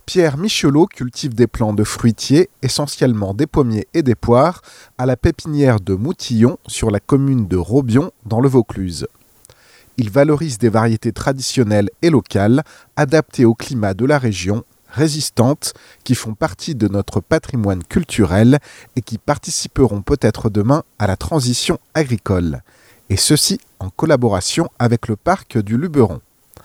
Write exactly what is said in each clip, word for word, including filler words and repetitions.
Pierre Michelot cultive des plants de fruitiers, essentiellement des pommiers et des poires, à la pépinière de Moutillon, sur la commune de Robion, dans le Vaucluse. Il valorise des variétés traditionnelles et locales, adaptées au climat de la région, résistantes, qui font partie de notre patrimoine culturel et qui participeront peut-être demain à la transition agricole. Et ceci en collaboration avec le parc du Luberon.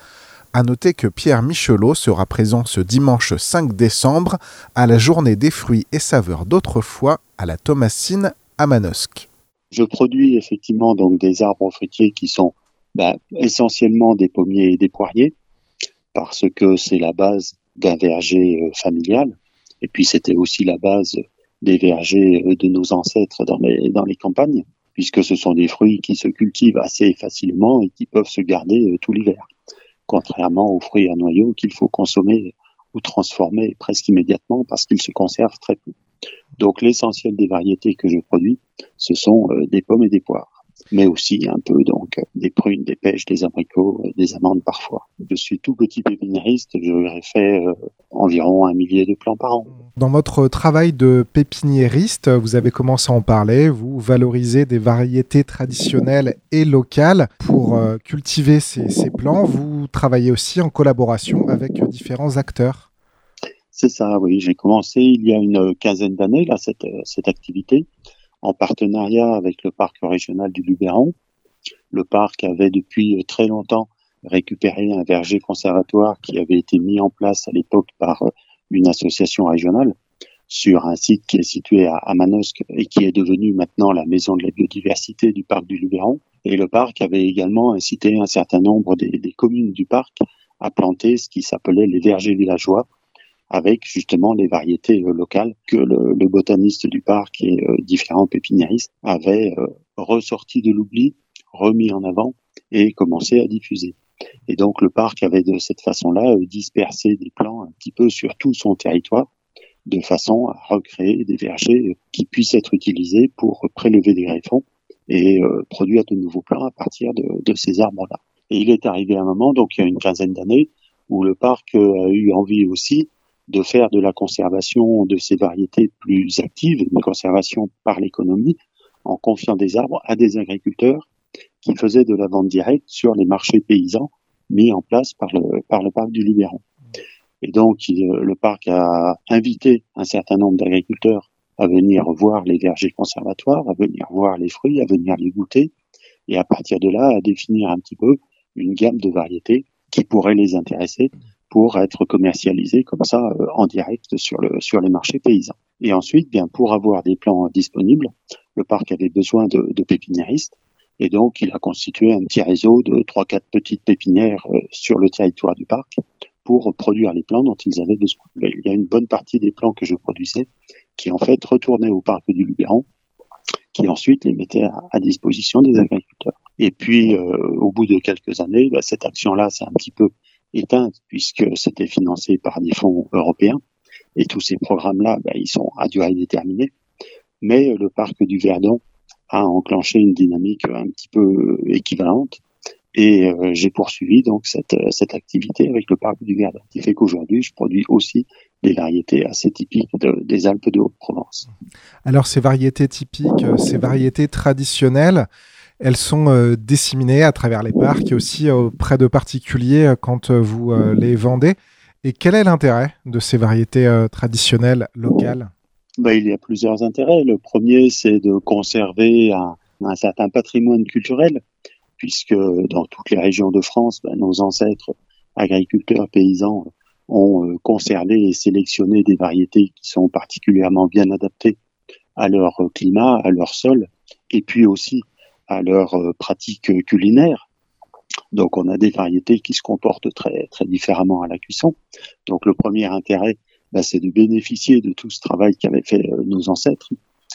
À noter que Pierre Michelot sera présent ce dimanche cinq décembre à la journée des fruits et saveurs d'autrefois à la Thomasine à Manosque. Je produis effectivement donc des arbres fruitiers qui sont bah, essentiellement des pommiers et des poiriers, parce que c'est la base d'un verger euh, familial, et puis c'était aussi la base des vergers euh, de nos ancêtres dans les, dans les campagnes, puisque ce sont des fruits qui se cultivent assez facilement et qui peuvent se garder euh, tout l'hiver. Contrairement aux fruits à noyaux qu'il faut consommer ou transformer presque immédiatement parce qu'ils se conservent très peu. Donc l'essentiel des variétés que je produis, ce sont euh, des pommes et des poires, mais aussi un peu donc des prunes, des pêches, des abricots, euh, des amandes parfois. Je suis tout petit pépiniériste, j'aurais fait euh, environ un millier de plants par an. Dans votre travail de pépiniériste, vous avez commencé à en parler, vous valorisez des variétés traditionnelles et locales. Pour euh, cultiver ces, ces plants, vous travaillez aussi en collaboration avec euh, différents acteurs. C'est ça, oui. J'ai commencé il y a une quinzaine d'années, là, cette, cette activité, en partenariat avec le parc régional du Luberon. Le parc avait depuis très longtemps récupéré un verger conservatoire qui avait été mis en place à l'époque par une association régionale sur un site qui est situé à, à Manosque et qui est devenu maintenant la maison de la biodiversité du parc du Luberon. Et le parc avait également incité un certain nombre des, des communes du parc à planter ce qui s'appelait les vergers villageois, avec justement les variétés euh, locales que le, le botaniste du parc et euh, différents pépiniéristes avaient euh, ressorti de l'oubli, remis en avant et commencé à diffuser. Et donc le parc avait de cette façon-là euh, dispersé des plants un petit peu sur tout son territoire, de façon à recréer des vergers qui puissent être utilisés pour prélever des greffons et euh, produire de nouveaux plants à partir de, de ces arbres-là. Et il est arrivé un moment, donc il y a une quinzaine d'années, où le parc a eu envie aussi de faire de la conservation de ces variétés plus actives, une conservation par l'économie, en confiant des arbres à des agriculteurs qui faisaient de la vente directe sur les marchés paysans mis en place par le, par le parc du Luberon. Et donc, il, le parc a invité un certain nombre d'agriculteurs à venir voir les vergers conservatoires, à venir voir les fruits, à venir les goûter, et à partir de là, à définir un petit peu une gamme de variétés qui pourraient les intéresser pour être commercialisés comme ça euh, en direct sur le sur les marchés paysans. Et ensuite, bien pour avoir des plants disponibles, le parc avait besoin de, de pépiniéristes, et donc il a constitué un petit réseau de trois quatre petites pépinières euh, sur le territoire du parc pour produire les plants dont ils avaient besoin. Il y a une bonne partie des plants que je produisais qui en fait retournaient au parc du Luberon, qui ensuite les mettait à, à disposition des agriculteurs. Et puis, euh, au bout de quelques années, bah, cette action-là s'est un petit peu éteinte puisque c'était financé par des fonds européens et tous ces programmes-là, bah, ils sont à durée déterminée. Mais euh, le parc du Verdon a enclenché une dynamique un petit peu équivalente et euh, j'ai poursuivi donc cette, cette activité avec le parc du Verdon, qui fait qu'aujourd'hui, je produis aussi des variétés assez typiques de, des Alpes de Haute-Provence. Alors ces variétés typiques, ces variétés traditionnelles, elles sont euh, disséminées à travers les parcs et aussi auprès de particuliers euh, quand euh, vous euh, les vendez. Et quel est l'intérêt de ces variétés euh, traditionnelles locales ? Ben, il y a plusieurs intérêts. Le premier, c'est de conserver un, un certain patrimoine culturel, puisque dans toutes les régions de France, ben, nos ancêtres agriculteurs, paysans, ont euh, conservé et sélectionné des variétés qui sont particulièrement bien adaptées à leur climat, à leur sol, et puis aussi à leurs euh, pratiques culinaires. Donc on a des variétés qui se comportent très très différemment à la cuisson. Donc le premier intérêt, bah, c'est de bénéficier de tout ce travail qu'avaient fait euh, nos ancêtres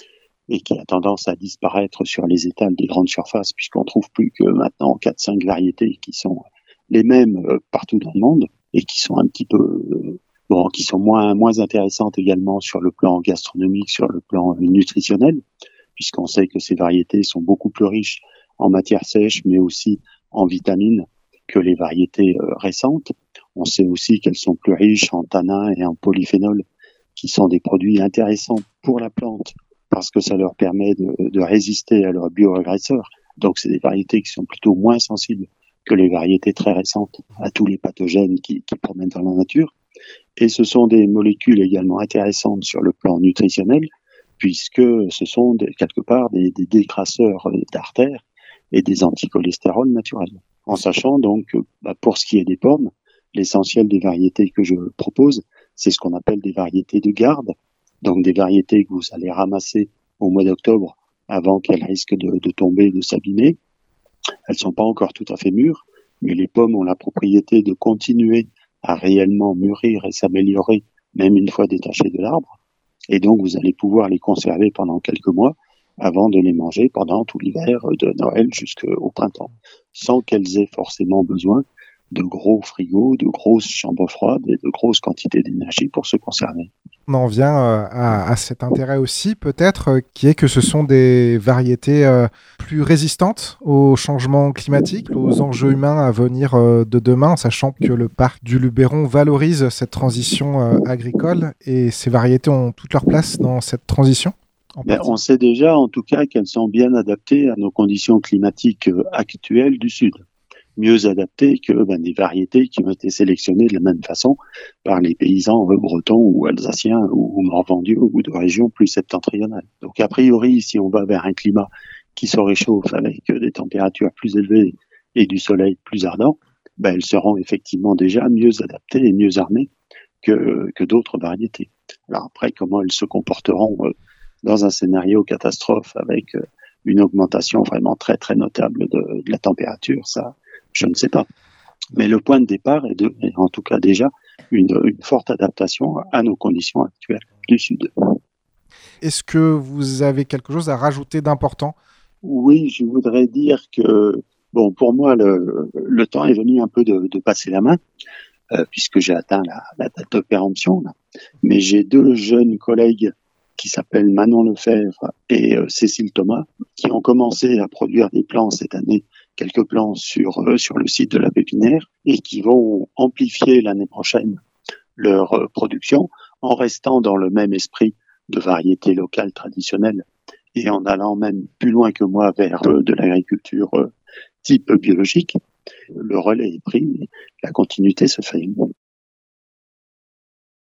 et qui a tendance à disparaître sur les étals des grandes surfaces, puisqu'on trouve plus que maintenant quatre cinq variétés qui sont les mêmes euh, partout dans le monde et qui sont un petit peu euh, bon, qui sont moins moins intéressantes également sur le plan gastronomique, sur le plan euh, nutritionnel, puisqu'on sait que ces variétés sont beaucoup plus riches en matière sèche, mais aussi en vitamines que les variétés euh, récentes. On sait aussi qu'elles sont plus riches en tanins et en polyphénols, qui sont des produits intéressants pour la plante, parce que ça leur permet de, de résister à leurs bioagresseurs. Donc, c'est des variétés qui sont plutôt moins sensibles que les variétés très récentes à tous les pathogènes qui, qui promènent dans la nature. Et ce sont des molécules également intéressantes sur le plan nutritionnel, puisque ce sont des, quelque part des, des décrasseurs d'artères et des anticholestérols naturels. En sachant donc, bah, pour ce qui est des pommes, l'essentiel des variétés que je propose, c'est ce qu'on appelle des variétés de garde, donc des variétés que vous allez ramasser au mois d'octobre avant qu'elles risquent de, de tomber, de s'abîmer. Elles sont pas encore tout à fait mûres, mais les pommes ont la propriété de continuer à réellement mûrir et s'améliorer, même une fois détachées de l'arbre. Et donc, vous allez pouvoir les conserver pendant quelques mois avant de les manger pendant tout l'hiver, de Noël jusqu'au printemps, sans qu'elles aient forcément besoin de gros frigos, de grosses chambres froides et de grosses quantités d'énergie pour se conserver. On en vient euh, à, à cet intérêt aussi, peut-être, euh, qui est que ce sont des variétés euh, plus résistantes aux changements climatiques, aux enjeux humains à venir euh, de demain, en sachant que le parc du Luberon valorise cette transition euh, agricole et ces variétés ont toute leur place dans cette transition. Ben, on sait déjà, en tout cas, qu'elles sont bien adaptées à nos conditions climatiques actuelles du Sud. Mieux adaptées que ben, des variétés qui ont été sélectionnées de la même façon par les paysans bretons ou alsaciens ou, ou morvandiaux ou de régions plus septentrionales. Donc a priori, si on va vers un climat qui se réchauffe avec des températures plus élevées et du soleil plus ardent, ben, elles seront effectivement déjà mieux adaptées et mieux armées que, que d'autres variétés. Alors après, comment elles se comporteront euh, dans un scénario catastrophe avec euh, une augmentation vraiment très très notable de, de la température, ça, je ne sais pas. Mais le point de départ est, de, est en tout cas déjà une, une forte adaptation à nos conditions actuelles du Sud. Est-ce que vous avez quelque chose à rajouter d'important ? Oui, je voudrais dire que, bon, pour moi, le, le temps est venu un peu de, de passer la main, euh, puisque j'ai atteint la, la date de péremption. Là. Mais j'ai deux jeunes collègues qui s'appellent Manon Lefebvre et euh, Cécile Thomas, qui ont commencé à produire des plants cette année, quelques plants sur, euh, sur le site de la pépinière, et qui vont amplifier l'année prochaine leur euh, production en restant dans le même esprit de variété locale traditionnelle et en allant même plus loin que moi vers euh, de l'agriculture euh, type biologique. Le relais est pris, mais la continuité se fait.